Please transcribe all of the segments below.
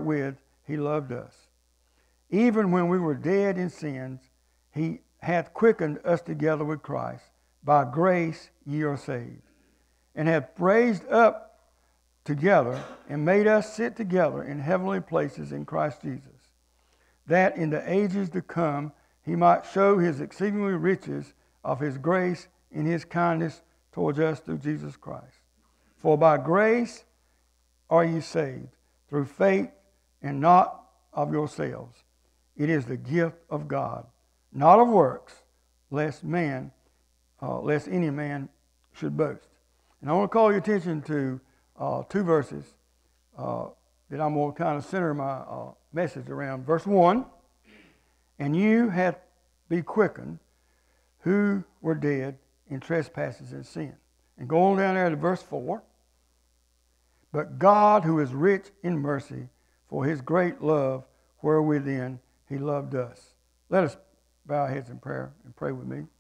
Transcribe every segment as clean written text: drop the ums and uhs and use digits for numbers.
wherewith he loved us. Even when we were dead in sins, he hath quickened us together with Christ. By grace ye are saved, and hath raised up together and made us sit together in heavenly places in Christ Jesus, that in the ages to come he might show his exceedingly riches of his grace in his kindness towards us through Jesus Christ. For by grace are ye saved, through faith, and not of yourselves. It is the gift of God, not of works, lest any man should boast. And I want to call your attention to two verses that I'm going to kind of center my message around. Verse 1, and you hath be quickened, who were dead in trespasses and sin. And go on down there to verse 4. But God, who is rich in mercy, for his great love, wherewithin he loved us. Let us bow our heads in prayer and pray with me.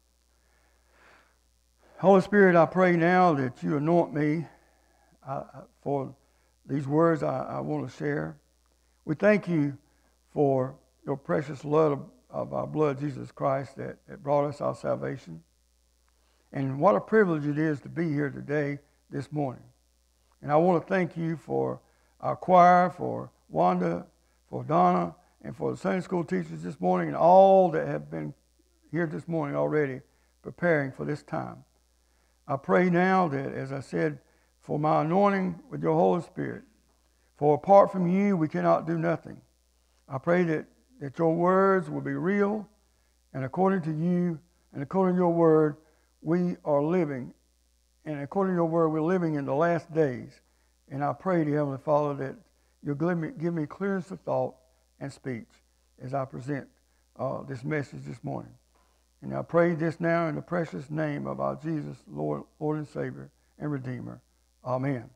Holy Spirit, I pray now that you anoint me for these words I want to share. We thank you for your precious blood of our blood, Jesus Christ, that brought us our salvation. And what a privilege it is to be here today, this morning. And I want to thank you for our choir, for Wanda, for Donna, and for the Sunday school teachers this morning, and all that have been here this morning already preparing for this time. I pray now that, as I said, for my anointing with your Holy Spirit. For apart from you, we cannot do nothing. I pray that your words will be real, and according to you, and according to your word, we are living. And according to your word, we're living in the last days. And I pray to Heavenly Father that you'll give me clearness of thought and speech as I present this message this morning. And I pray this now in the precious name of our Jesus, Lord and Savior and Redeemer. Amen.